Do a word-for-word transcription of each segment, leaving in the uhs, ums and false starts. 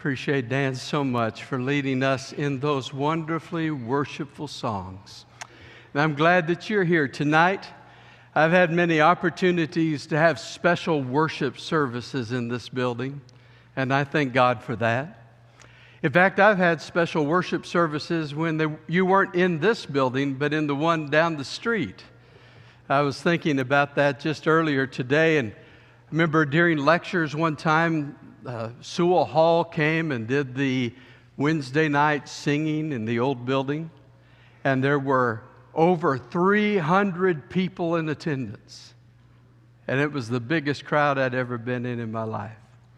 Appreciate Dan so much for leading us in those wonderfully worshipful songs. And I'm glad that you're here tonight. I've had many opportunities to have special worship services in this building, and I thank God for that. In fact, I've had special worship services when they, you weren't in this building, but in the one down the street. I was thinking about that just earlier today, and I remember during lectures one time, uh, Sewell Hall came and did the Wednesday night singing in the old building, and there were over three hundred people in attendance, and it was the biggest crowd I'd ever been in in my life.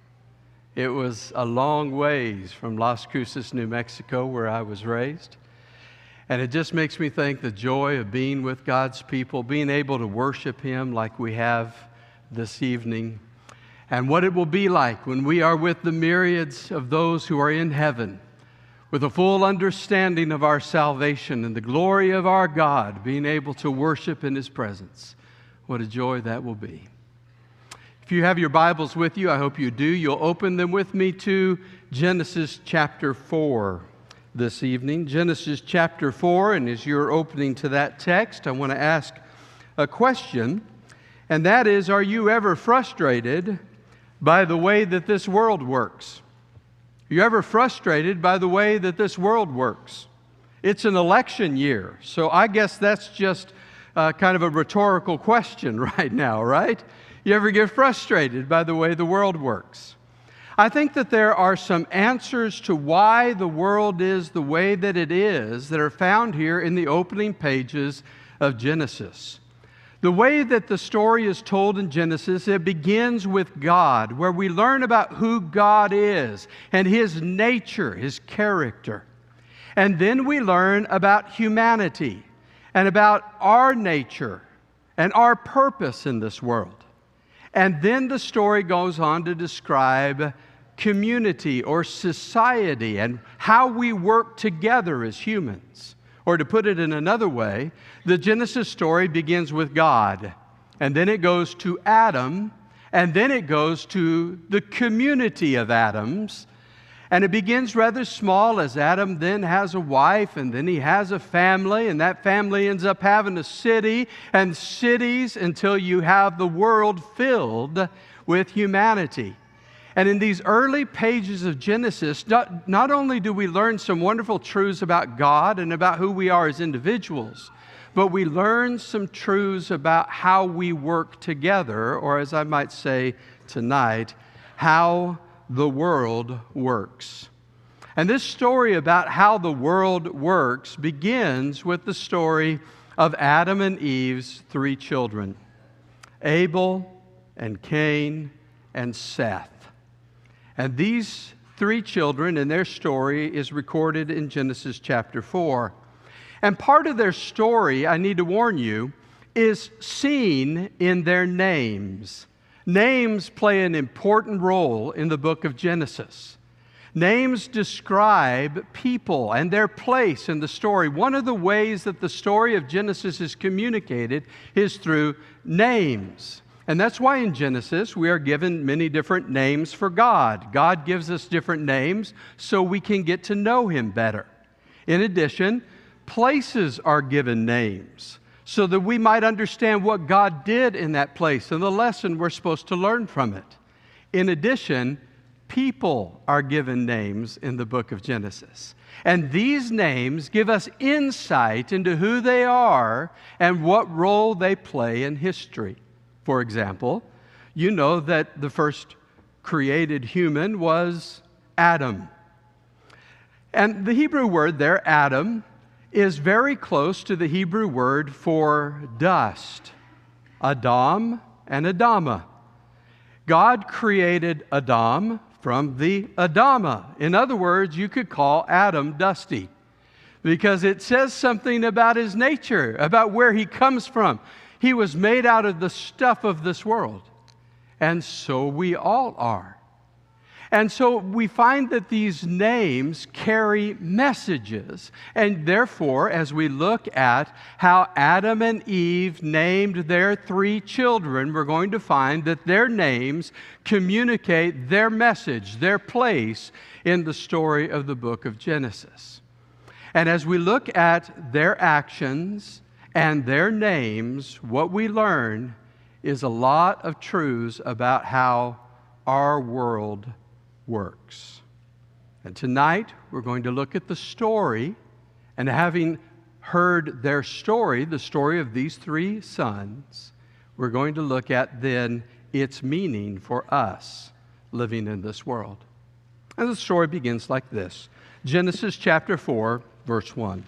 It was a long ways from Las Cruces, New Mexico, where I was raised. And it just makes me think the joy of being with God's people, being able to worship Him like we have this evening, and what it will be like when we are with the myriads of those who are in heaven, with a full understanding of our salvation and the glory of our God, being able to worship in His presence. What a joy that will be. If you have your Bibles with you, I hope you do, you'll open them with me to Genesis chapter four this evening. Genesis chapter four, and as you're opening to that text, I want to ask a question, and that is, are you ever frustrated by the way that this world works? Are you ever frustrated by the way that this world works? It's an election year, so I guess that's just uh, kind of a rhetorical question right now, right? You ever get frustrated by the way the world works? I think that there are some answers to why the world is the way that it is that are found here in the opening pages of Genesis. The way that the story is told in Genesis, it begins with God, where we learn about who God is and His nature, His character. And then we learn about humanity and about our nature and our purpose in this world. And then the story goes on to describe community or society and how we work together as humans. Or to put it in another way, the Genesis story begins with God, and then it goes to Adam, and then it goes to the community of Adams. And it begins rather small, as Adam then has a wife, and then he has a family, and that family ends up having a city and cities until you have the world filled with humanity. And in these early pages of Genesis, not, not only do we learn some wonderful truths about God and about who we are as individuals, but we learn some truths about how we work together, or as I might say tonight, how the world works. And this story about how the world works begins with the story of Adam and Eve's three children, Abel and Cain and Seth. And these three children and their story is recorded in Genesis chapter four. And part of their story, I need to warn you, is seen in their names. Names play an important role in the book of Genesis. Names describe people and their place in the story. One of the ways that the story of Genesis is communicated is through names. And that's why in Genesis we are given many different names for God. God gives us different names so we can get to know Him better. In addition, places are given names so that we might understand what God did in that place and the lesson we're supposed to learn from it. In addition, people are given names in the book of Genesis. And these names give us insight into who they are and what role they play in history. For example, you know that the first created human was Adam. And the Hebrew word there, Adam, is very close to the Hebrew word for dust, Adam and Adama. God created Adam from the Adama. In other words, you could call Adam dusty because it says something about his nature, about where he comes from. He was made out of the stuff of this world, and so we all are. And so we find that these names carry messages. And therefore, as we look at how Adam and Eve named their three children, we're going to find that their names communicate their message, their place in the story of the book of Genesis. And as we look at their actions and their names, what we learn is a lot of truths about how our world works. And tonight, we're going to look at the story, and having heard their story, the story of these three sons, we're going to look at then its meaning for us living in this world. And the story begins like this. Genesis chapter four, verse one.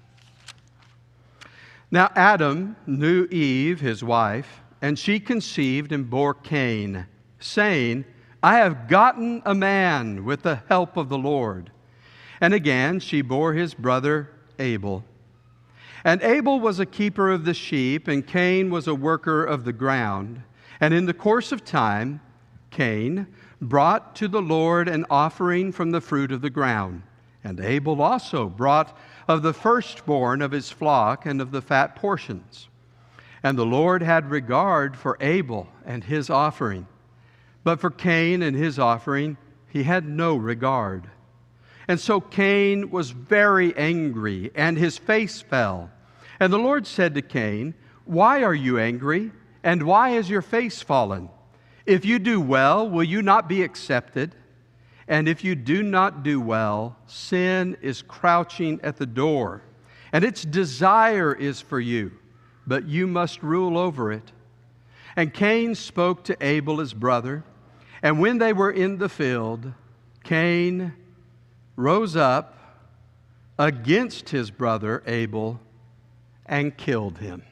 Now Adam knew Eve, his wife, and she conceived and bore Cain, saying, I have gotten a man with the help of the Lord. And again she bore his brother Abel. And Abel was a keeper of the sheep, and Cain was a worker of the ground. And in the course of time, Cain brought to the Lord an offering from the fruit of the ground. And Abel also brought of the firstborn of his flock and of the fat portions. And the Lord had regard for Abel and his offering. But for Cain and his offering, he had no regard. And so Cain was very angry, and his face fell. And the Lord said to Cain, Why are you angry, and why has your face fallen? If you do well, will you not be accepted? And if you do not do well, sin is crouching at the door, and its desire is for you, but you must rule over it. And Cain spoke to Abel his brother, and when they were in the field, Cain rose up against his brother Abel and killed him.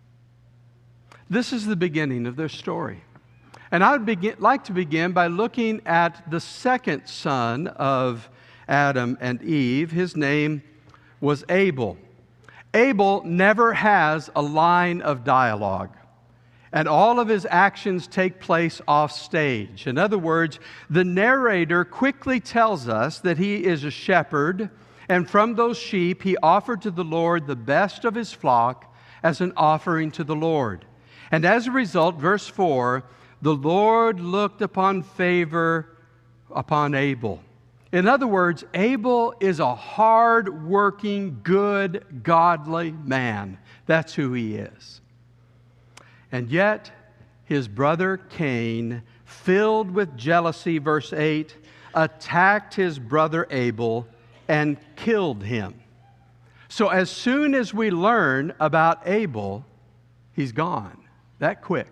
This is the beginning of their story. And I would begin, like to begin by looking at the second son of Adam and Eve. His name was Abel. Abel never has a line of dialogue, and all of his actions take place off stage. In other words, the narrator quickly tells us that he is a shepherd, and from those sheep he offered to the Lord the best of his flock as an offering to the Lord. And as a result, verse four, the Lord looked upon favor upon Abel. In other words, Abel is a hard-working, good, godly man. That's who he is. And yet, his brother Cain, filled with jealousy, verse eight, attacked his brother Abel and killed him. So as soon as we learn about Abel, he's gone. That quick.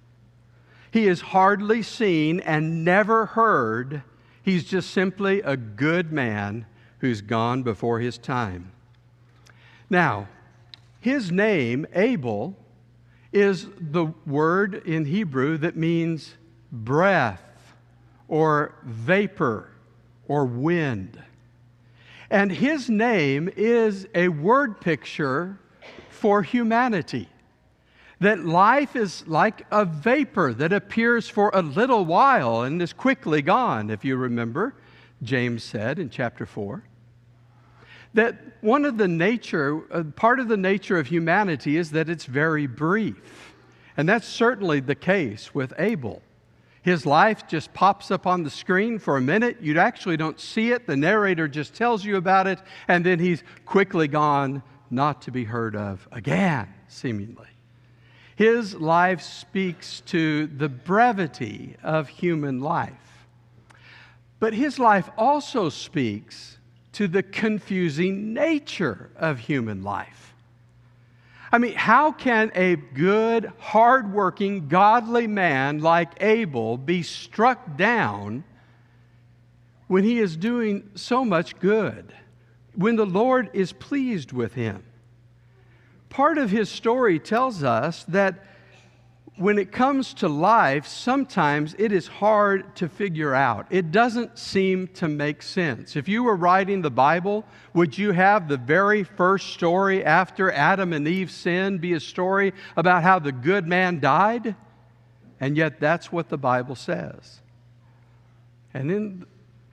He is hardly seen and never heard. He's just simply a good man who's gone before his time. Now, his name, Abel, is the word in Hebrew that means breath or vapor or wind. And his name is a word picture for humanity. That life is like a vapor that appears for a little while and is quickly gone, if you remember, James said in chapter four. That one of the nature, uh, part of the nature of humanity is that it's very brief. And that's certainly the case with Abel. His life just pops up on the screen for a minute. You actually don't see it. The narrator just tells you about it, and then he's quickly gone, not to be heard of again, seemingly. His life speaks to the brevity of human life. But his life also speaks to the confusing nature of human life. I mean, how can a good, hardworking, godly man like Abel be struck down when he is doing so much good, when the Lord is pleased with him? Part of his story tells us that when it comes to life, sometimes it is hard to figure out. It doesn't seem to make sense. If you were writing the Bible, would you have the very first story after Adam and Eve sinned be a story about how the good man died? And yet that's what the Bible says. And in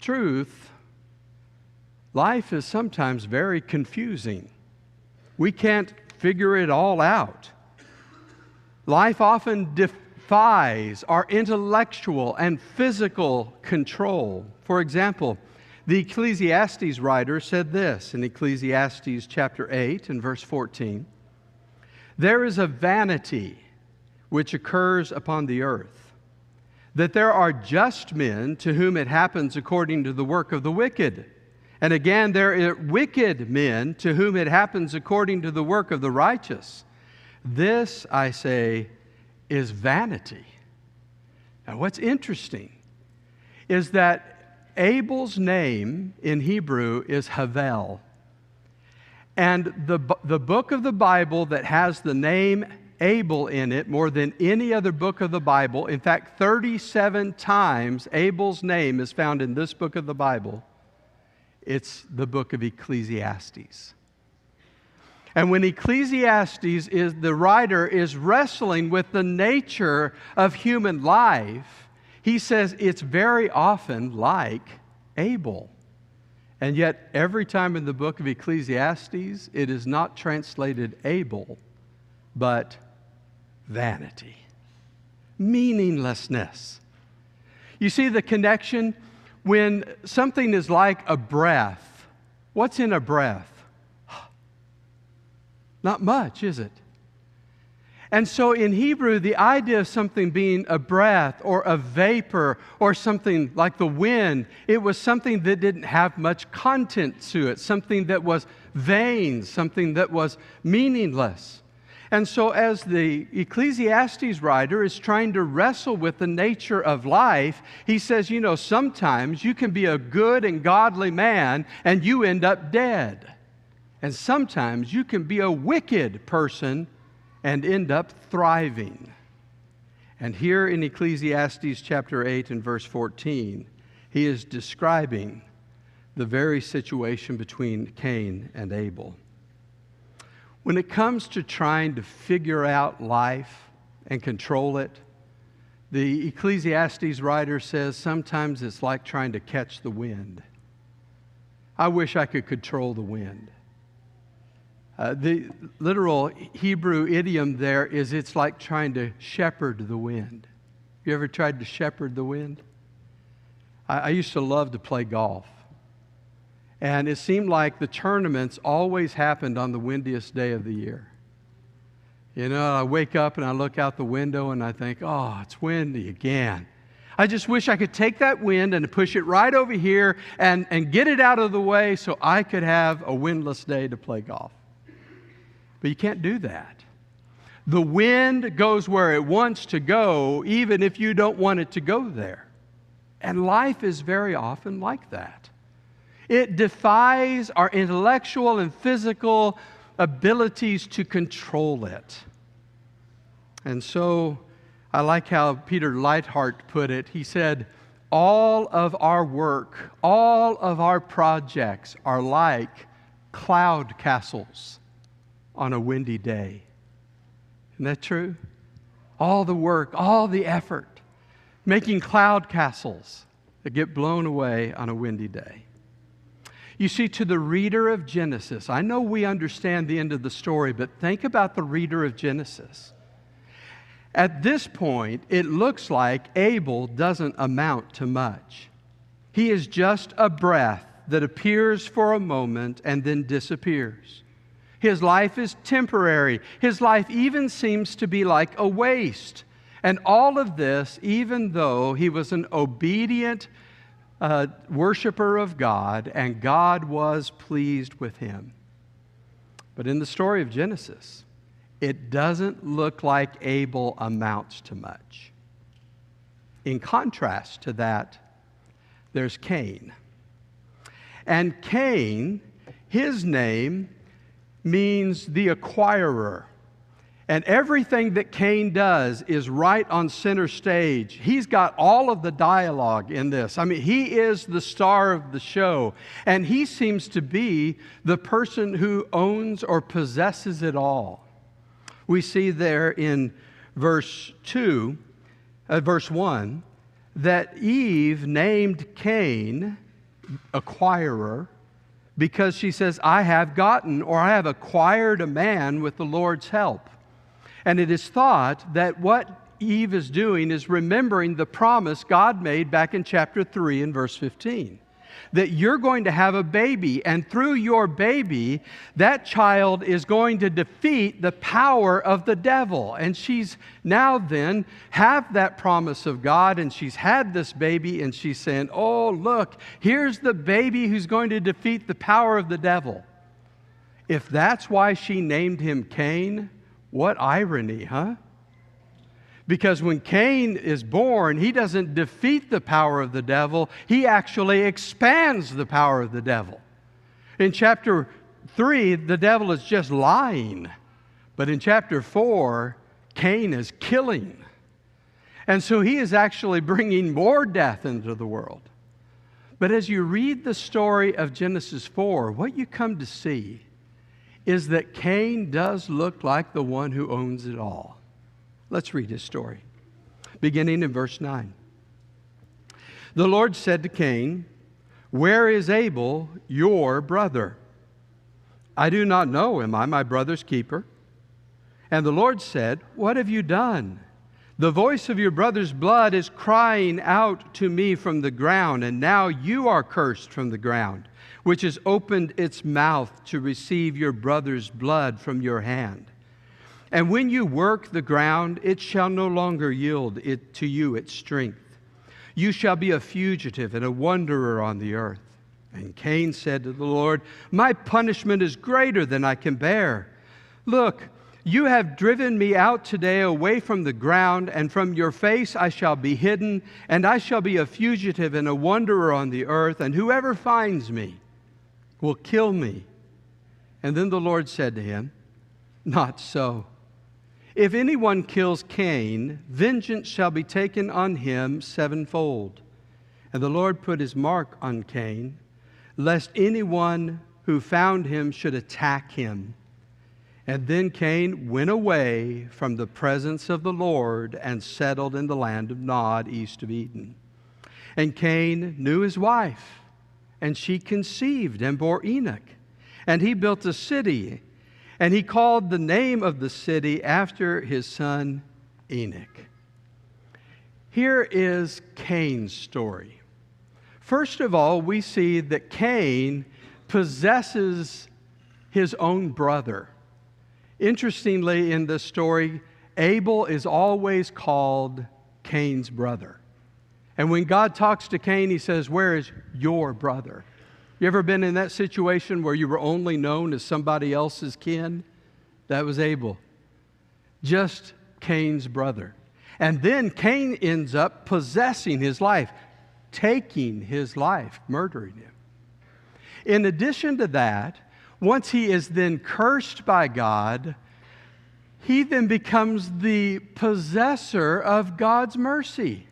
truth, life is sometimes very confusing. We can't figure it all out. Life often defies our intellectual and physical control. For example, the Ecclesiastes writer said this in Ecclesiastes chapter eight and verse fourteen. There is a vanity which occurs upon the earth, that there are just men to whom it happens according to the work of the wicked. And again, there are wicked men to whom it happens according to the work of the righteous. This, I say, is vanity. Now, what's interesting is that Abel's name in Hebrew is Havel. And the, the book of the Bible that has the name Abel in it more than any other book of the Bible, in fact, thirty-seven times Abel's name is found in this book of the Bible. It's the book of Ecclesiastes. And when Ecclesiastes is, the writer is wrestling with the nature of human life, he says it's very often like Abel. And yet, every time in the book of Ecclesiastes, it is not translated Abel, but vanity, meaninglessness. You see the connection? When something is like a breath, what's in a breath? Not much, is it? And so in Hebrew, the idea of something being a breath or a vapor or something like the wind, it was something that didn't have much content to it, something that was vain, something that was meaningless. And so as the Ecclesiastes writer is trying to wrestle with the nature of life, he says, you know, sometimes you can be a good and godly man and you end up dead. And sometimes you can be a wicked person and end up thriving. And here in Ecclesiastes chapter eight and verse fourteen, he is describing the very situation between Cain and Abel. When it comes to trying to figure out life and control it, the Ecclesiastes writer says sometimes it's like trying to catch the wind. I wish I could control the wind. Uh, the literal Hebrew idiom there is it's like trying to shepherd the wind. You ever tried to shepherd the wind? I, I used to love to play golf. And it seemed like the tournaments always happened on the windiest day of the year. You know, I wake up and I look out the window and I think, oh, it's windy again. I just wish I could take that wind and push it right over here and, and get it out of the way so I could have a windless day to play golf. But you can't do that. The wind goes where it wants to go, even if you don't want it to go there. And life is very often like that. It defies our intellectual and physical abilities to control it. And so I like how Peter Leithart put it. He said, all of our work, all of our projects are like cloud castles on a windy day. Isn't that true? All the work, all the effort, making cloud castles that get blown away on a windy day. You see, to the reader of Genesis, I know we understand the end of the story, but think about the reader of Genesis. At this point, it looks like Abel doesn't amount to much. He is just a breath that appears for a moment and then disappears. His life is temporary. His life even seems to be like a waste. And all of this, even though he was an obedient uh, worshiper of God, and God was pleased with him. But in the story of Genesis, it doesn't look like Abel amounts to much. In contrast to that, there's Cain. And Cain, his name means the acquirer. And everything that Cain does is right on center stage. He's got all of the dialogue in this. I mean, he is the star of the show. And he seems to be the person who owns or possesses it all. We see there in verse two, uh, verse one, that Eve named Cain acquirer, because she says, I have gotten, or I have acquired a man with the Lord's help. And it is thought that what Eve is doing is remembering the promise God made back in chapter three and verse fifteen. That you're going to have a baby, and through your baby, that child is going to defeat the power of the devil. And she's now then have that promise of God, and she's had this baby, and she's saying, oh, look, here's the baby who's going to defeat the power of the devil. If that's why she named him Cain, what irony, huh? Because when Cain is born, he doesn't defeat the power of the devil. He actually expands the power of the devil. In chapter three, the devil is just lying. But in chapter four, Cain is killing. And so he is actually bringing more death into the world. But as you read the story of Genesis four, what you come to see is that Cain does look like the one who owns it all. Let's read his story, beginning in verse nine. The Lord said to Cain, where is Abel, your brother? I do not know. Am I my brother's keeper? And the Lord said, what have you done? The voice of your brother's blood is crying out to me from the ground, and now you are cursed from the ground, which has opened its mouth to receive your brother's blood from your hand. And when you work the ground, it shall no longer yield it to you its strength. You shall be a fugitive and a wanderer on the earth. And Cain said to the Lord, my punishment is greater than I can bear. Look, you have driven me out today away from the ground, and from your face I shall be hidden, and I shall be a fugitive and a wanderer on the earth, and whoever finds me will kill me. And then the Lord said to him, not so. If anyone kills Cain, vengeance shall be taken on him sevenfold. And the Lord put his mark on Cain, lest anyone who found him should attack him. And then Cain went away from the presence of the Lord and settled in the land of Nod, east of Eden. And Cain knew his wife, and she conceived and bore Enoch. And he built a city, and he called the name of the city after his son Enoch. Here is Cain's story. First of all, we see that Cain possesses his own brother. Interestingly, in this story, Abel is always called Cain's brother. And when God talks to Cain, he says, where is your brother? You ever been in that situation where you were only known as somebody else's kin? That was Abel, just Cain's brother. And then Cain ends up possessing his life, taking his life, murdering him. In addition to that, once he is then cursed by God, he then becomes the possessor of God's mercy.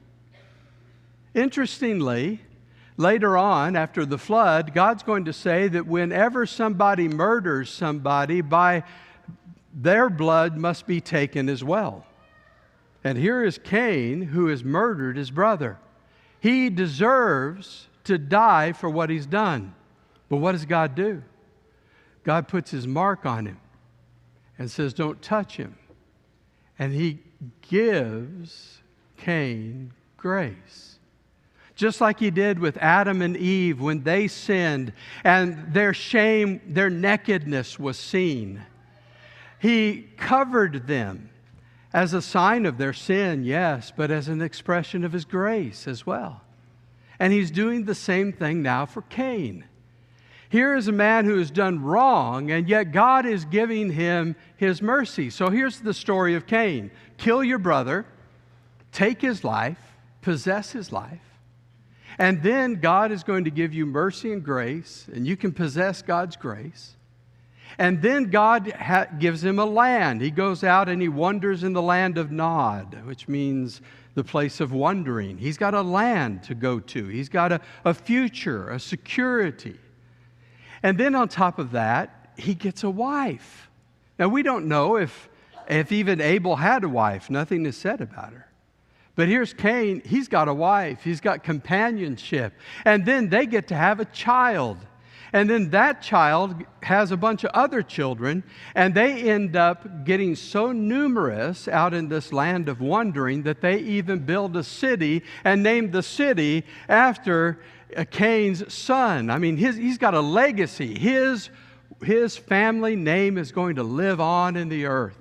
Interestingly, later on, after the flood, God's going to say that whenever somebody murders somebody, by their blood must be taken as well. And here is Cain, who has murdered his brother. He deserves to die for what he's done. But what does God do? God puts his mark on him and says, don't touch him. And he gives Cain grace. Just like he did with Adam and Eve when they sinned and their shame, their nakedness was seen. He covered them as a sign of their sin, yes, but as an expression of his grace as well. And he's doing the same thing now for Cain. Here is a man who has done wrong, and yet God is giving him his mercy. So here's the story of Cain. Kill your brother, take his life, possess his life, and then God is going to give you mercy and grace, and you can possess God's grace. And then God ha- gives him a land. He goes out and he wanders in the land of Nod, which means the place of wandering. He's got a land to go to. He's got a, a future, a security. And then on top of that, he gets a wife. Now, we don't know if, if even Abel had a wife. Nothing is said about her. But here's Cain. He's got a wife. He's got companionship. And then they get to have a child. And then that child has a bunch of other children, and they end up getting so numerous out in this land of wandering that they even build a city and name the city after Cain's son. I mean, his, he's got a legacy. His, his family name is going to live on in the earth.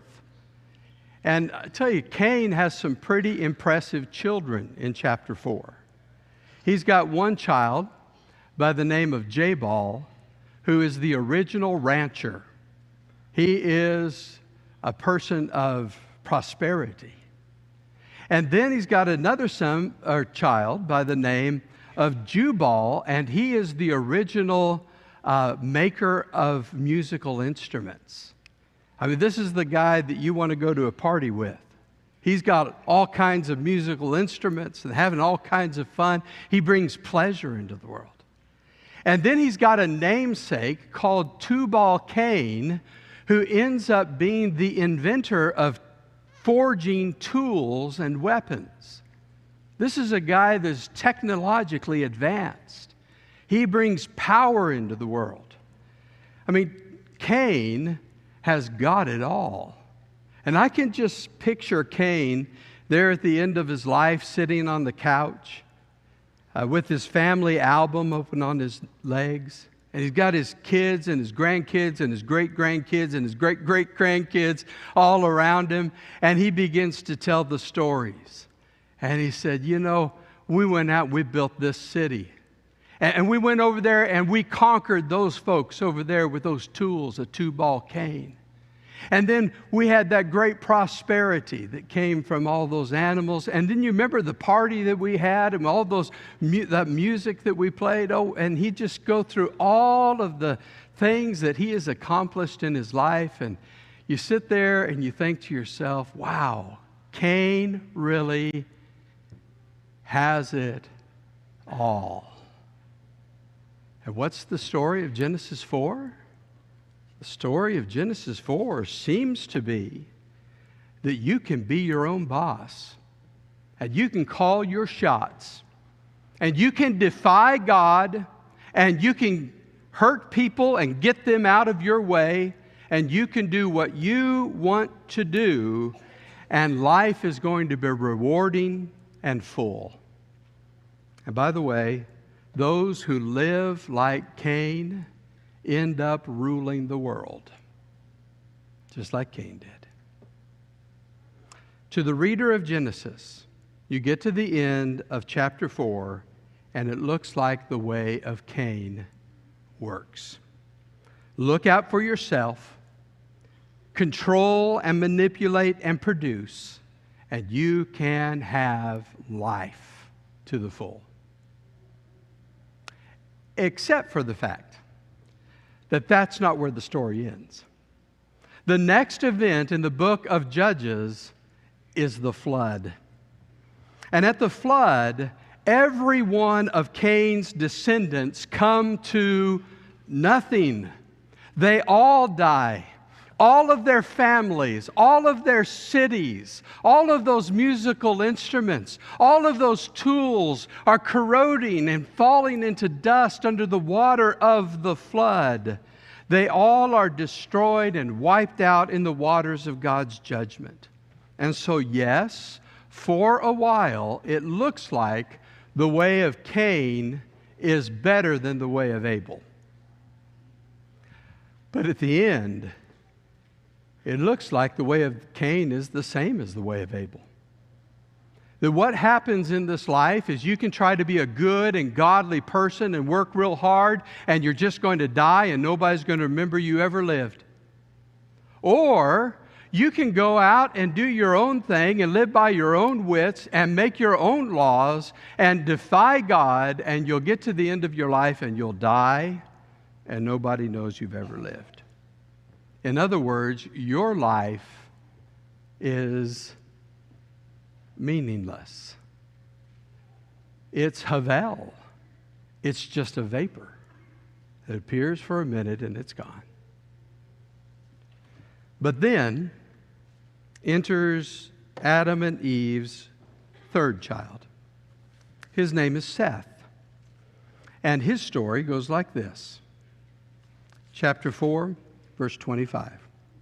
And I tell you, Cain has some pretty impressive children in chapter four. He's got one child by the name of Jabal, who is the original rancher. He is a person of prosperity. And then he's got another son or child by the name of Jubal, and he is the original uh, maker of musical instruments. I mean, this is the guy that you want to go to a party with. He's got all kinds of musical instruments and having all kinds of fun. He brings pleasure into the world. And then he's got a namesake called Tubal-Cain, who ends up being the inventor of forging tools and weapons. This is a guy that's technologically advanced. He brings power into the world. I mean, Cain has got it all. And I can just picture Cain there at the end of his life, sitting on the couch, Uh, with his family album open on his legs. And he's got his kids and his grandkids and his great-grandkids and his great-great-grandkids all around him. And he begins to tell the stories. And he said, you know, we went out and we built this city. And, and we went over there and we conquered those folks over there with those tools of Tubal-Cain. And then we had that great prosperity that came from all those animals. And then you remember the party that we had and all those mu- that music that we played. Oh, and he'd just go through all of the things that he has accomplished in his life. And you sit there and you think to yourself, wow, Cain really has it all. And what's the story of Genesis four? The story of Genesis four seems to be that you can be your own boss, and you can call your shots, and you can defy God, and you can hurt people and get them out of your way, and you can do what you want to do, and life is going to be rewarding and full. And by the way, those who live like Cain end up ruling the world, just like Cain did. To the reader of Genesis, you get to the end of chapter four, and it looks like the way of Cain works. Look out for yourself, control and manipulate and produce, and you can have life to the full. Except for the fact that that's not where the story ends. The next event in the book of Judges is the flood. And at the flood, every one of Cain's descendants come to nothing. They all die. All of their families, all of their cities, all of those musical instruments, all of those tools are corroding and falling into dust under the water of the flood. They all are destroyed and wiped out in the waters of God's judgment. And so, yes, for a while, it looks like the way of Cain is better than the way of Abel. But at the end, it looks like the way of Cain is the same as the way of Abel. That what happens in this life is you can try to be a good and godly person and work real hard, and you're just going to die and nobody's going to remember you ever lived. Or you can go out and do your own thing and live by your own wits and make your own laws and defy God, and you'll get to the end of your life and you'll die and nobody knows you've ever lived. In other words, your life is meaningless. It's Havel. It's just a vapor. It appears for a minute and it's gone. But then enters Adam and Eve's third child. His name is Seth. And his story goes like this. Chapter four, verse twenty-five.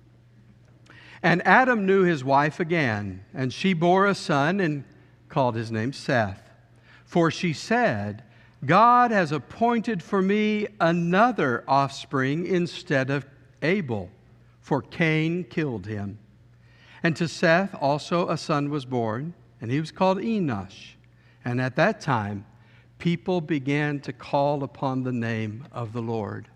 And Adam knew his wife again, and she bore a son and called his name Seth. For she said, God has appointed for me another offspring instead of Abel, for Cain killed him. And to Seth also a son was born, and he was called Enosh. And at that time, people began to call upon the name of the Lord.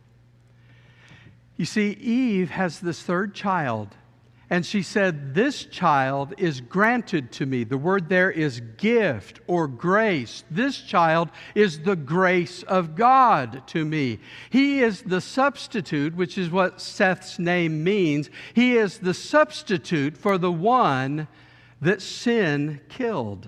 You see, Eve has this third child, and she said, this child is granted to me. The word there is gift or grace. This child is the grace of God to me. He is the substitute, which is what Seth's name means. He is the substitute for the one that sin killed.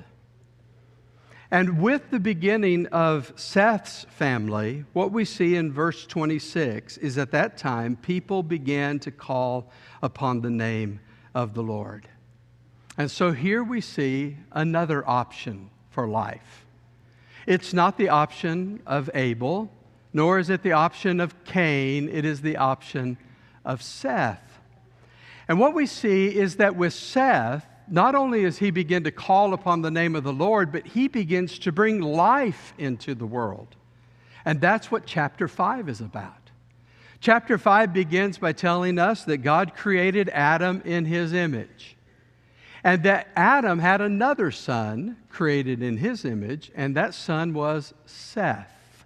And with the beginning of Seth's family, what we see in verse twenty-six is at that time, people began to call upon the name of the Lord. And so here we see another option for life. It's not the option of Abel, nor is it the option of Cain. It is the option of Seth. And what we see is that with Seth, not only does he begin to call upon the name of the Lord, but he begins to bring life into the world. And that's what chapter five is about. Chapter five begins by telling us that God created Adam in his image, and that Adam had another son created in his image, and that son was Seth.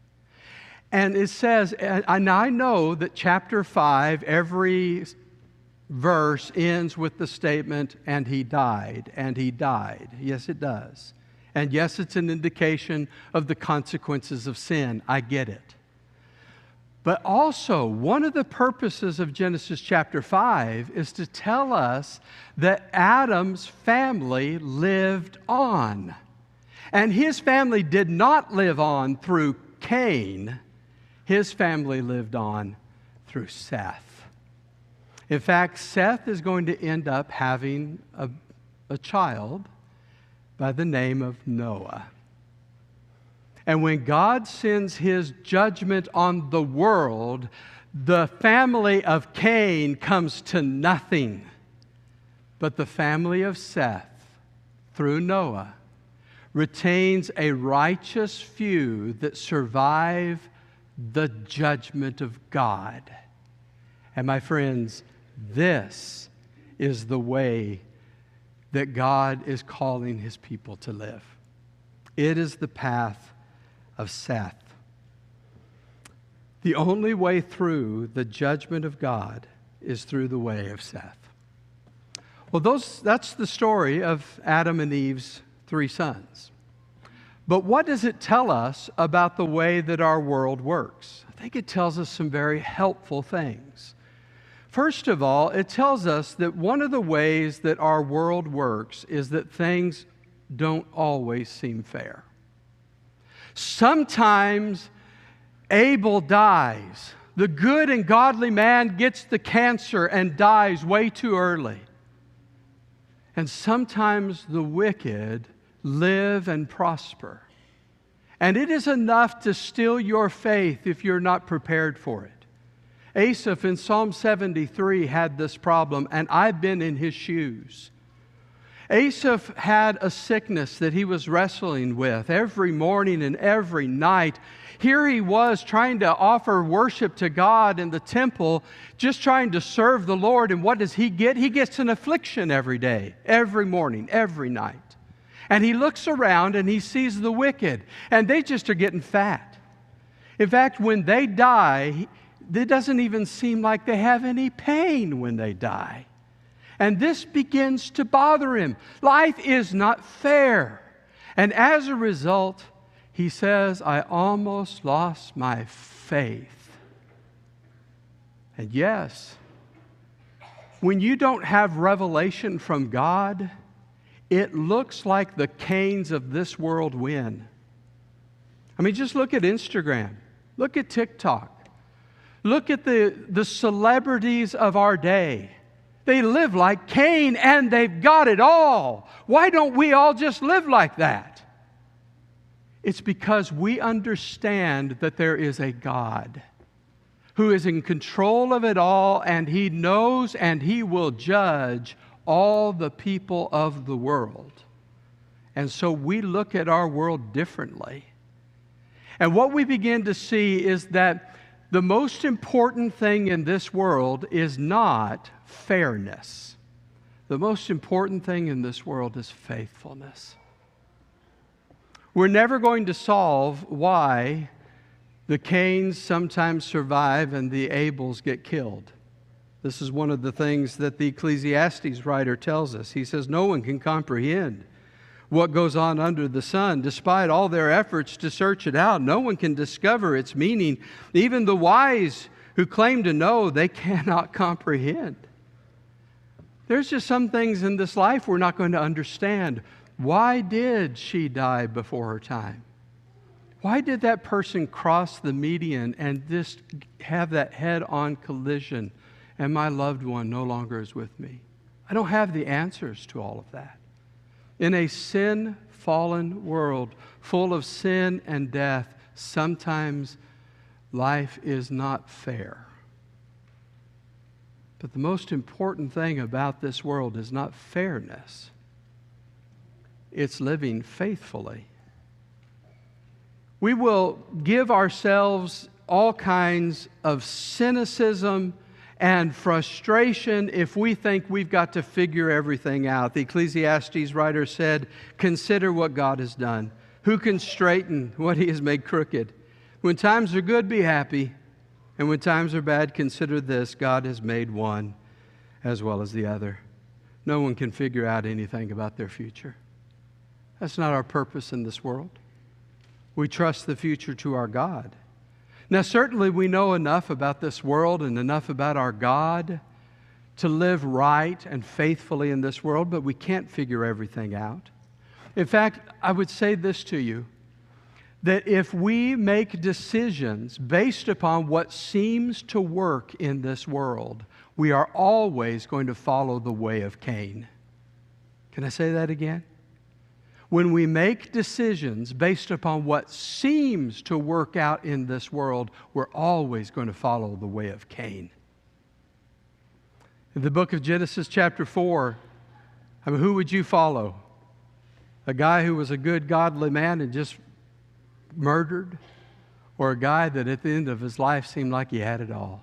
And it says, and I know that chapter five, every verse ends with the statement, and he died, and he died. Yes, it does. And yes, it's an indication of the consequences of sin. I get it. But also, one of the purposes of Genesis chapter five is to tell us that Adam's family lived on. And his family did not live on through Cain. His family lived on through Seth. In fact, Seth is going to end up having a, a child by the name of Noah. And when God sends his judgment on the world, the family of Cain comes to nothing. But the family of Seth, through Noah, retains a righteous few that survive the judgment of God. And my friends, this is the way that God is calling his people to live. It is the path of Seth. The only way through the judgment of God is through the way of Seth. Well, those, that's the story of Adam and Eve's three sons. But what does it tell us about the way that our world works? I think it tells us some very helpful things. First of all, it tells us that one of the ways that our world works is that things don't always seem fair. Sometimes Abel dies. The good and godly man gets the cancer and dies way too early. And sometimes the wicked live and prosper. And it is enough to steal your faith if you're not prepared for it. Asaph in Psalm seventy-three had this problem, and I've been in his shoes. Asaph had a sickness that he was wrestling with every morning and every night. Here he was trying to offer worship to God in the temple, just trying to serve the Lord. And what does he get? He gets an affliction every day, every morning, every night. And he looks around and he sees the wicked, and they just are getting fat. In fact, when they die, it doesn't even seem like they have any pain when they die. And this begins to bother him. Life is not fair. And as a result, he says, I almost lost my faith. And yes, when you don't have revelation from God, it looks like the Cains of this world win. I mean, just look at Instagram. Look at TikTok. Look at the, the celebrities of our day. They live like Cain and they've got it all. Why don't we all just live like that? It's because we understand that there is a God who is in control of it all, and He knows and He will judge all the people of the world. And so we look at our world differently. And what we begin to see is that the most important thing in this world is not fairness. The most important thing in this world is faithfulness. We're never going to solve why the Cains sometimes survive and the Abels get killed. This is one of the things that the Ecclesiastes writer tells us. He says, no one can comprehend what goes on under the sun. Despite all their efforts to search it out, no one can discover its meaning. Even the wise who claim to know, they cannot comprehend. There's just some things in this life we're not going to understand. Why did she die before her time? Why did that person cross the median and just have that head-on collision and my loved one no longer is with me? I don't have the answers to all of that. In a sin-fallen world full of sin and death, sometimes life is not fair. But the most important thing about this world is not fairness. It's living faithfully. We will give ourselves all kinds of cynicism and frustration if we think we've got to figure everything out. The Ecclesiastes writer said, consider what God has done. Who can straighten what He has made crooked? When times are good, be happy. And when times are bad, consider this, God has made one as well as the other. No one can figure out anything about their future. That's not our purpose in this world. We trust the future to our God. Now, certainly we know enough about this world and enough about our God to live right and faithfully in this world, but we can't figure everything out. In fact, I would say this to you, that if we make decisions based upon what seems to work in this world, we are always going to follow the way of Cain. Can I say that again? When we make decisions based upon what seems to work out in this world, we're always going to follow the way of Cain. In the book of Genesis chapter four, I mean, who would you follow? A guy who was a good, godly man and just murdered? Or a guy that at the end of his life seemed like he had it all?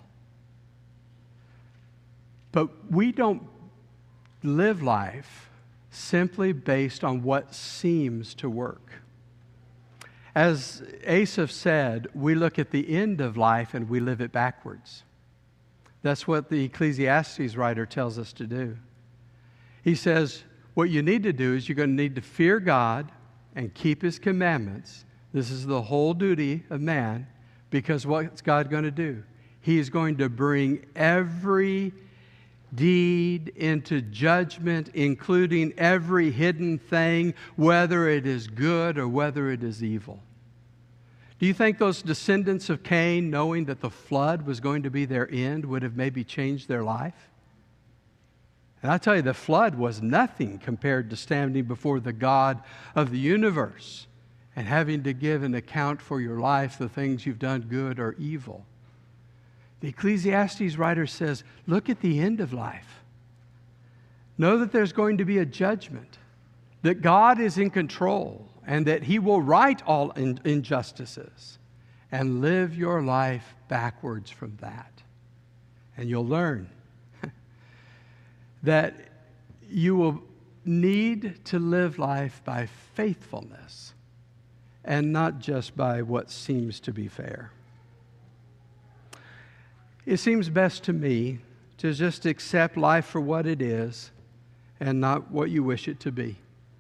But we don't live life simply based on what seems to work. As Asaph said, we look at the end of life and we live it backwards. That's what the Ecclesiastes writer tells us to do. He says, what you need to do is you're going to need to fear God and keep His commandments. This is the whole duty of man, because what's God going to do? He is going to bring every deed into judgment, including every hidden thing, whether it is good or whether it is evil. Do you think those descendants of Cain, knowing that the flood was going to be their end, would have maybe changed their life? And I tell you, the flood was nothing compared to standing before the God of the universe and having to give an account for your life, the things you've done, good or evil. The Ecclesiastes writer says, look at the end of life. Know that there's going to be a judgment, that God is in control, and that He will right all in- injustices, and live your life backwards from that. And you'll learn that you will need to live life by faithfulness and not just by what seems to be fair. It seems best to me to just accept life for what it is and not what you wish it to be.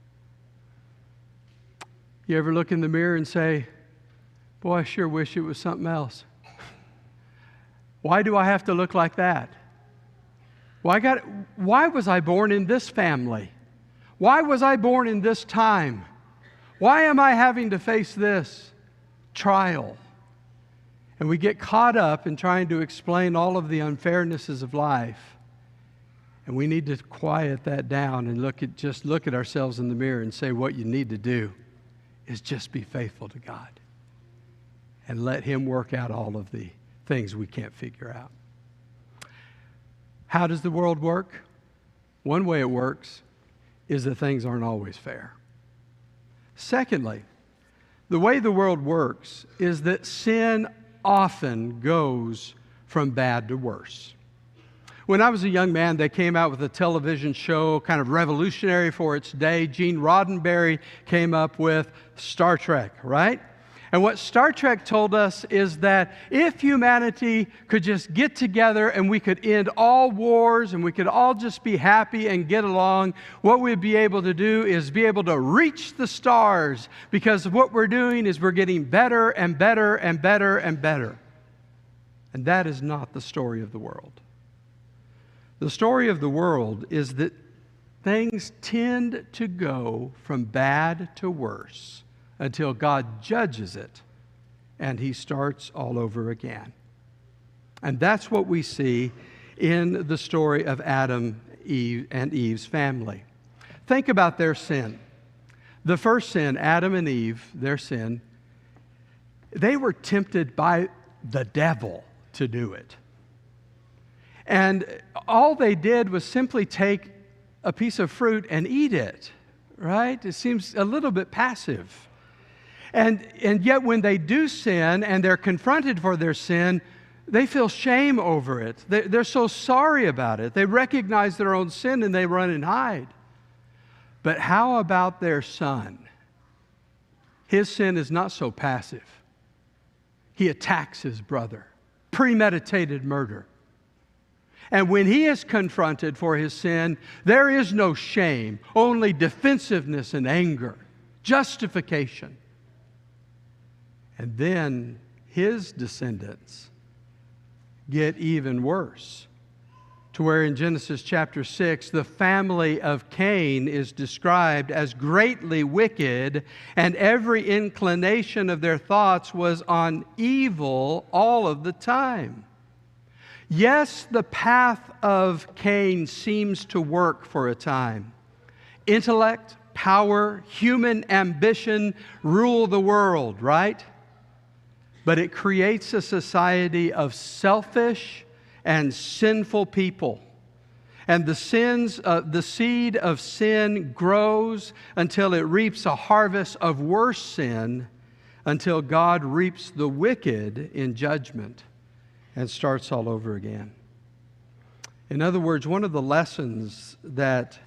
You ever look in the mirror and say, boy, I sure wish it was something else. Why do I have to look like that? Why, got, why was I born in this family? Why was I born in this time? Why am I having to face this trial? And we get caught up in trying to explain all of the unfairnesses of life. And we need to quiet that down and look at just look at ourselves in the mirror and say what you need to do is just be faithful to God and let Him work out all of the things we can't figure out. How does the world work? One way it works is that things aren't always fair. Secondly, the way the world works is that sin often goes from bad to worse. When I was a young man, they came out with a television show, kind of revolutionary for its day. Gene Roddenberry came up with Star Trek, right? And what Star Trek told us is that if humanity could just get together and we could end all wars and we could all just be happy and get along, what we'd be able to do is be able to reach the stars, because what we're doing is we're getting better and better and better and better. And that is not the story of the world. The story of the world is that things tend to go from bad to worse until God judges it and He starts all over again. And that's what we see in the story of Adam, Eve, and Eve's family. Think about their sin. The first sin, Adam and Eve, their sin, they were tempted by the devil to do it. And all they did was simply take a piece of fruit and eat it, right? It seems a little bit passive. And, and yet when they do sin and they're confronted for their sin, they feel shame over it. They, they're so sorry about it. They recognize their own sin and they run and hide. But how about their son? His sin is not so passive. He attacks his brother. Premeditated murder. And when he is confronted for his sin, there is no shame, only defensiveness and anger, justification. And then his descendants get even worse, to where in Genesis chapter six, the family of Cain is described as greatly wicked, and every inclination of their thoughts was on evil all of the time. Yes, the path of Cain seems to work for a time. Intellect, power, human ambition rule the world, right? But it creates a society of selfish and sinful people. And the sins, uh, the seed of sin grows until it reaps a harvest of worse sin, until God reaps the wicked in judgment and starts all over again. In other words, one of the lessons that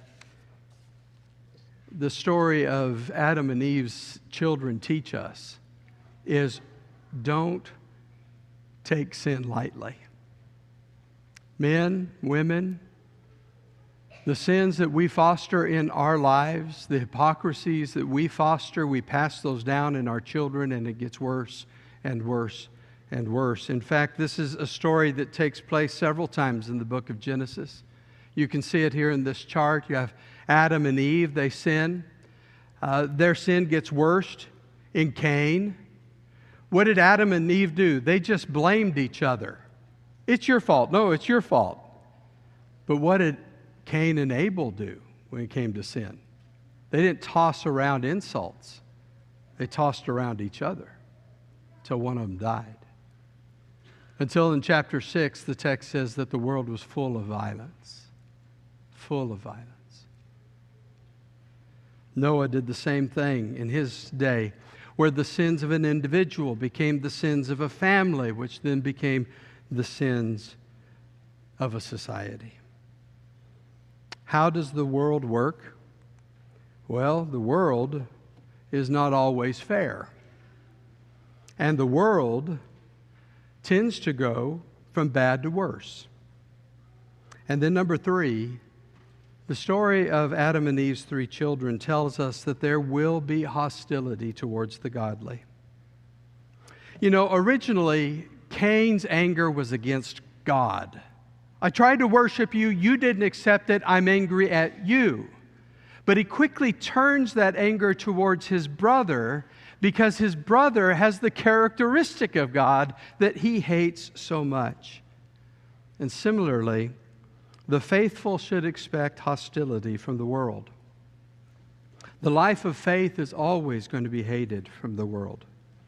the story of Adam and Eve's children teach us is don't take sin lightly. Men, women, the sins that we foster in our lives, the hypocrisies that we foster, we pass those down in our children, and it gets worse and worse and worse. In fact, this is a story that takes place several times in the book of Genesis. You can see it here in this chart. You have Adam and Eve, they sin. Uh, their sin gets worse in Cain. What did Adam and Eve do? They just blamed each other. It's your fault. No, it's your fault. But what did Cain and Abel do when it came to sin? They didn't toss around insults. They tossed around each other until one of them died. Until in chapter six, the text says that the world was full of violence. Full of violence. Noah did the same thing in his day, where the sins of an individual became the sins of a family, which then became the sins of a society. How does the world work? Well, the world is not always fair. And the world tends to go from bad to worse. And then number three, the story of Adam and Eve's three children tells us that there will be hostility towards the godly. You know, originally, Cain's anger was against God. I tried to worship you, you didn't accept it, I'm angry at you. But he quickly turns that anger towards his brother, because his brother has the characteristic of God that he hates so much. And similarly, the faithful should expect hostility from the world. The life of faith is always going to be hated from the world.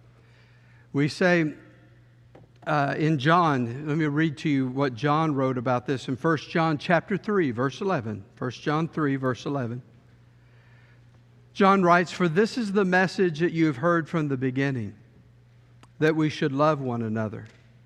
We say uh, in John, let me read to you what John wrote about this in First John chapter three, verse eleven. First John three, verse eleven. John writes, "For this is the message that you have heard from the beginning, that we should love one another.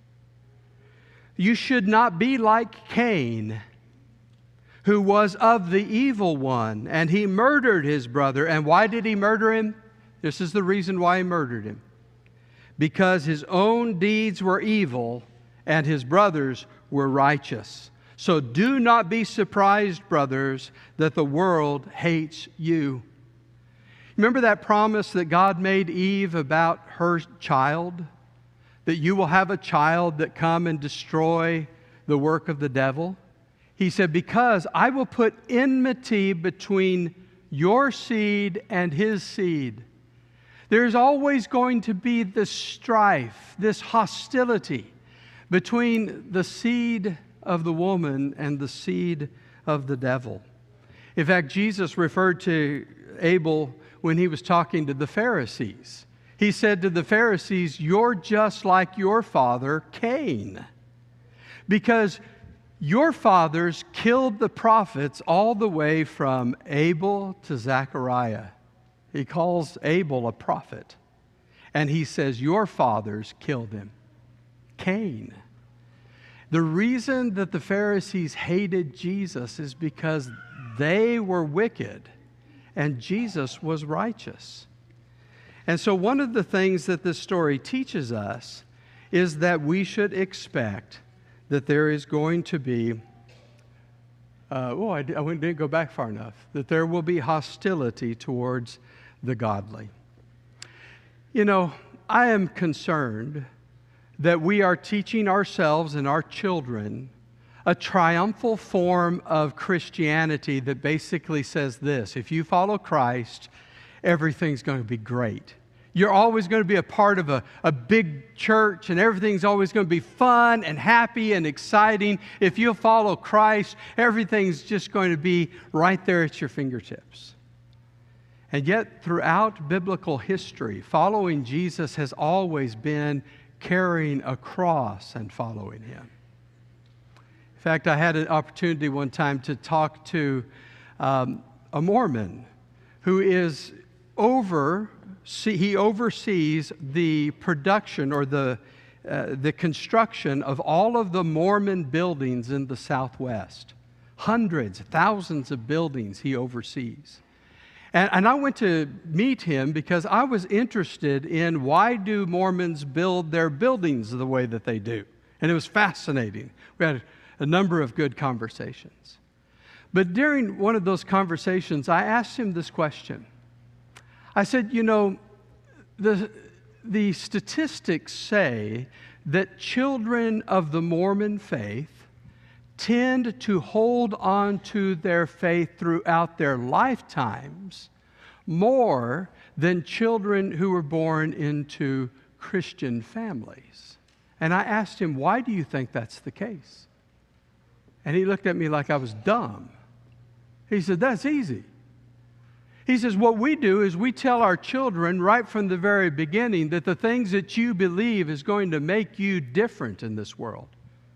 You should not be like Cain, who was of the evil one, and he murdered his brother." And why did he murder him? This is the reason why he murdered him. Because his own deeds were evil, and his brothers were righteous. So do not be surprised, brothers, that the world hates you. Remember that promise that God made Eve about her child? That you will have a child that come and destroy the work of the devil? He said, because I will put enmity between your seed and his seed. There's always going to be this strife, this hostility between the seed of the woman and the seed of the devil. In fact, Jesus referred to Abel when he was talking to the Pharisees. He said to the Pharisees, "You're just like your father, Cain, because your fathers killed the prophets all the way from Abel to Zechariah." He calls Abel a prophet. And he says, your fathers killed him. Cain. The reason that the Pharisees hated Jesus is because they were wicked and Jesus was righteous. And so one of the things that this story teaches us is that we should expect that there is going to be, uh, oh, I, I didn't go back far enough, that there will be hostility towards the godly. You know, I am concerned that we are teaching ourselves and our children a triumphal form of Christianity that basically says this: if you follow Christ, everything's going to be great. You're always going to be a part of a, a big church, and everything's always going to be fun and happy and exciting. If you follow Christ, everything's just going to be right there at your fingertips. And yet, throughout biblical history, following Jesus has always been carrying a cross and following Him. In fact, I had an opportunity one time to talk to um, a Mormon who is over, see, he oversees the production or the, uh, the construction of all of the Mormon buildings in the Southwest. Hundreds, thousands of buildings he oversees. And, and I went to meet him because I was interested in why do Mormons build their buildings the way that they do. And it was fascinating. We had a number of good conversations. But during one of those conversations, I asked him this question. I said, you know, the, the statistics say that children of the Mormon faith tend to hold on to their faith throughout their lifetimes more than children who were born into Christian families. And I asked him, why do you think that's the case? And he looked at me like I was dumb. He said, that's easy. He says, what we do is we tell our children right from the very beginning that the things that you believe is going to make you different in this world.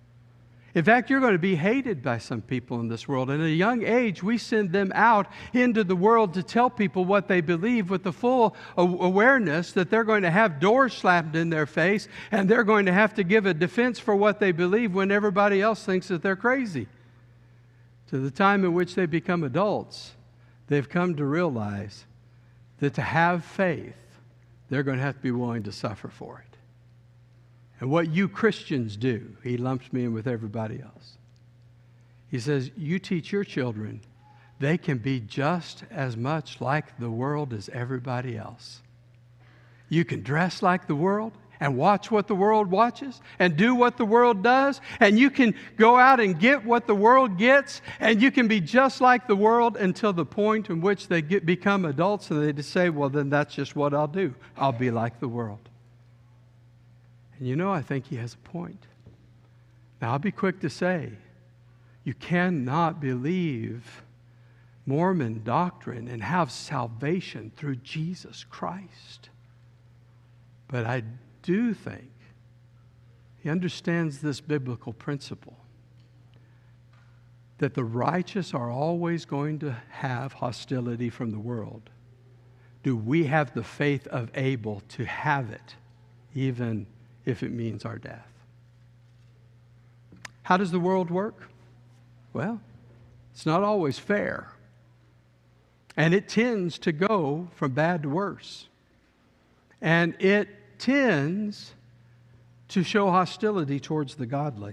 In fact, you're going to be hated by some people in this world. And at a young age, we send them out into the world to tell people what they believe with the full awareness that they're going to have doors slammed in their face and they're going to have to give a defense for what they believe when everybody else thinks that they're crazy. To the time in which they become adults, they've come to realize that to have faith, they're going to have to be willing to suffer for it. And what you Christians do, he lumps me in with everybody else. He says, you teach your children they can be just as much like the world as everybody else. You can dress like the world and watch what the world watches and do what the world does. And you can go out and get what the world gets. And you can be just like the world until the point in which they get, become adults and they just say, well, then that's just what I'll do. I'll be like the world. And you know, I think he has a point. Now, I'll be quick to say, you cannot believe Mormon doctrine and have salvation through Jesus Christ. But I do think he understands this biblical principle that the righteous are always going to have hostility from the world. Do we have the faith of Abel to have it, even if it means our death? How does the world work? Well, it's not always fair. And it tends to go from bad to worse. And it tends to show hostility towards the godly.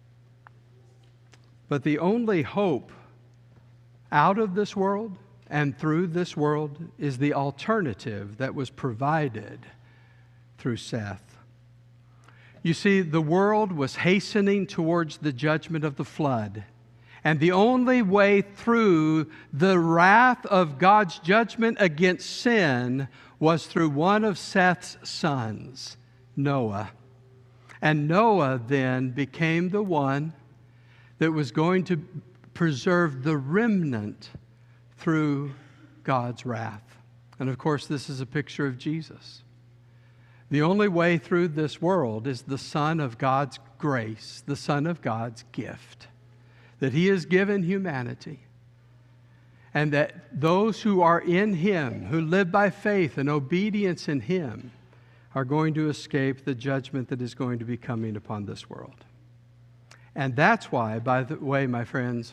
But the only hope out of this world and through this world is the alternative that was provided through Seth. You see, the world was hastening towards the judgment of the flood. And the only way through the wrath of God's judgment against sin was through one of Seth's sons, Noah. And Noah then became the one that was going to preserve the remnant through God's wrath. And of course, this is a picture of Jesus. The only way through this world is the Son of God's grace, the Son of God's gift, that He has given humanity. And that those who are in Him, who live by faith and obedience in Him, are going to escape the judgment that is going to be coming upon this world. And that's why, by the way, my friends,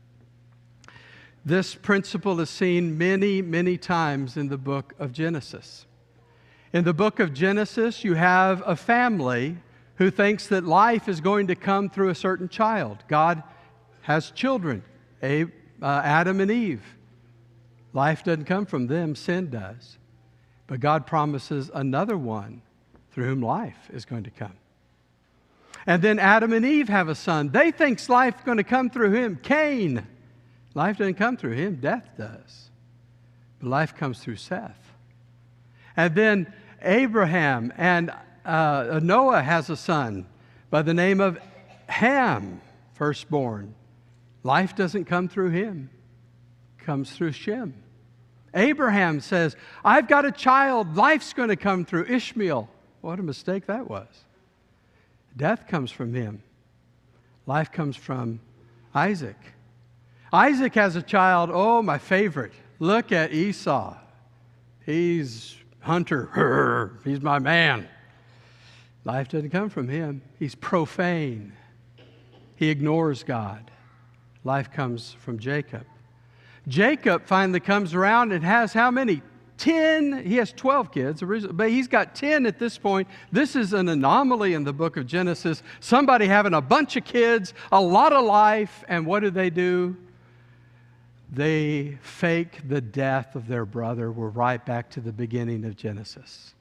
this principle is seen many, many times in the book of Genesis. In the book of Genesis, you have a family who thinks that life is going to come through a certain child. God has children, Adam and Eve. Life doesn't come from them, sin does. But God promises another one through whom life is going to come. And then Adam and Eve have a son. They think life is going to come through him, Cain. Life doesn't come through him, death does. But life comes through Seth. And then Abraham and uh, Noah has a son by the name of Ham, firstborn. Life doesn't come through him, it comes through Shem. Abraham says, I've got a child, life's going to come through Ishmael. What a mistake that was. Death comes from him. Life comes from Isaac. Isaac has a child, oh, my favorite. Look at Esau. He's hunter. He's my man. Life doesn't come from him. He's profane. He ignores God. Life comes from Jacob. Jacob finally comes around and has how many? Ten. He has twelve kids, but he's got ten at this point. This is an anomaly in the book of Genesis. Somebody having a bunch of kids, a lot of life, and what do they do? They fake the death of their brother. We're right back to the beginning of Genesis.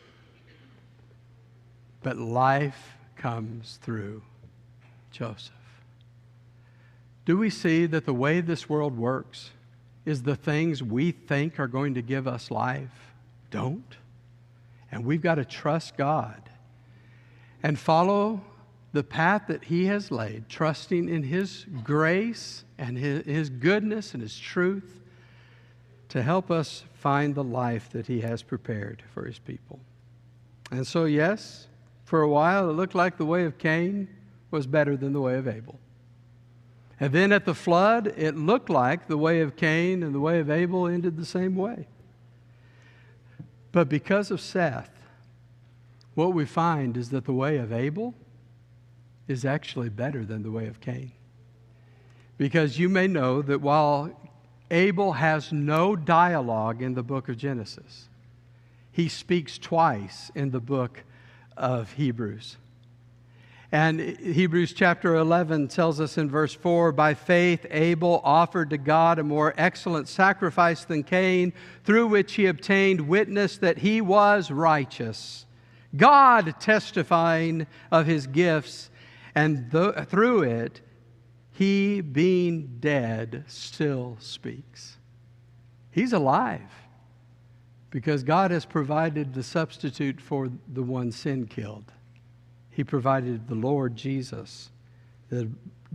But life comes through Joseph. Do we see that the way this world works is the things we think are going to give us life don't? And we've got to trust God and follow the path that He has laid, trusting in His grace and His, His goodness and His truth to help us find the life that He has prepared for His people. And so, yes, for a while it looked like the way of Cain was better than the way of Abel. And then at the flood, it looked like the way of Cain and the way of Abel ended the same way. But because of Seth, what we find is that the way of Abel is actually better than the way of Cain. Because you may know that while Abel has no dialogue in the book of Genesis, he speaks twice in the book of Hebrews. And Hebrews chapter eleven tells us in verse four, by faith Abel offered to God a more excellent sacrifice than Cain, through which he obtained witness that he was righteous, God testifying of his gifts, and th- through it, he being dead still speaks. He's alive because God has provided the substitute for the one sin killed. He provided the Lord Jesus, the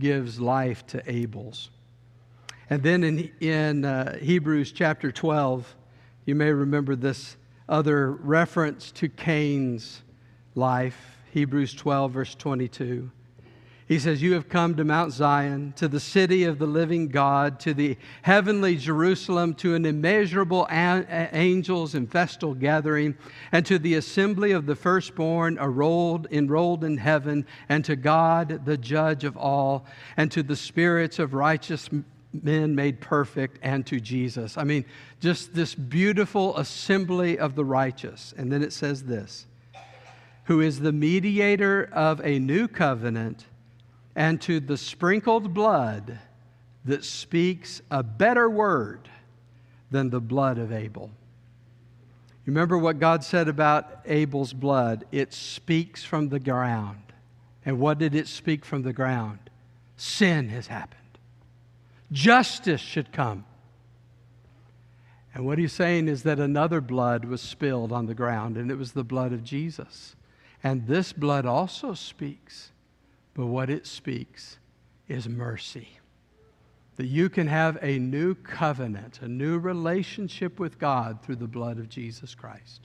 gives life to Abel's. And then in, in uh, Hebrews chapter twelve, you may remember this other reference to Cain's life. Hebrews twelve, verse twenty-two. He says, "You have come to Mount Zion, to the city of the living God, to the heavenly Jerusalem, to an immeasurable an- angels in festal gathering, and to the assembly of the firstborn enrolled, enrolled in heaven, and to God, the judge of all, and to the spirits of righteous men made perfect, and to Jesus." I mean, just this beautiful assembly of the righteous. And then it says this, "Who is the mediator of a new covenant, and to the sprinkled blood that speaks a better word than the blood of Abel." You remember what God said about Abel's blood? It speaks from the ground. And what did it speak from the ground? Sin has happened. Justice should come. And what he's saying is that another blood was spilled on the ground, and it was the blood of Jesus. And this blood also speaks. But what it speaks is mercy. That you can have a new covenant, a new relationship with God through the blood of Jesus Christ.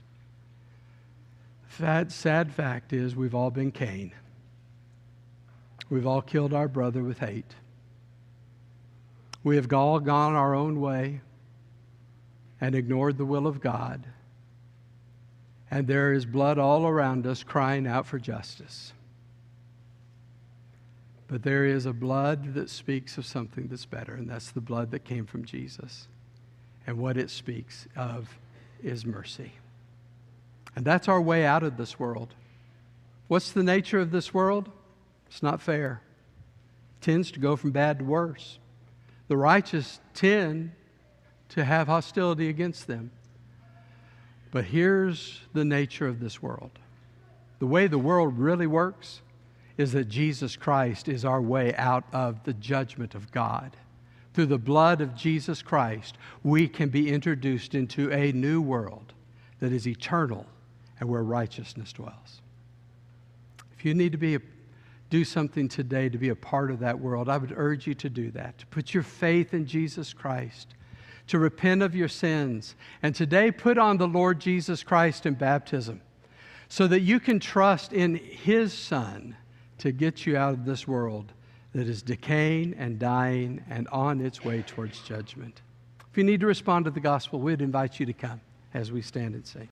The sad fact is we've all been Cain. We've all killed our brother with hate. We have all gone our own way and ignored the will of God. And there is blood all around us crying out for justice. But there is a blood that speaks of something that's better, and that's the blood that came from Jesus. And what it speaks of is mercy. And that's our way out of this world. What's the nature of this world? It's not fair. It tends to go from bad to worse. The righteous tend to have hostility against them. But here's the nature of this world. The way the world really works is that Jesus Christ is our way out of the judgment of God. Through the blood of Jesus Christ, we can be introduced into a new world that is eternal and where righteousness dwells. If you need to be a, do something today to be a part of that world, I would urge you to do that, to put your faith in Jesus Christ, to repent of your sins, and today put on the Lord Jesus Christ in baptism so that you can trust in His Son to get you out of this world that is decaying and dying and on its way towards judgment. If you need to respond to the gospel, we'd invite you to come as we stand and sing.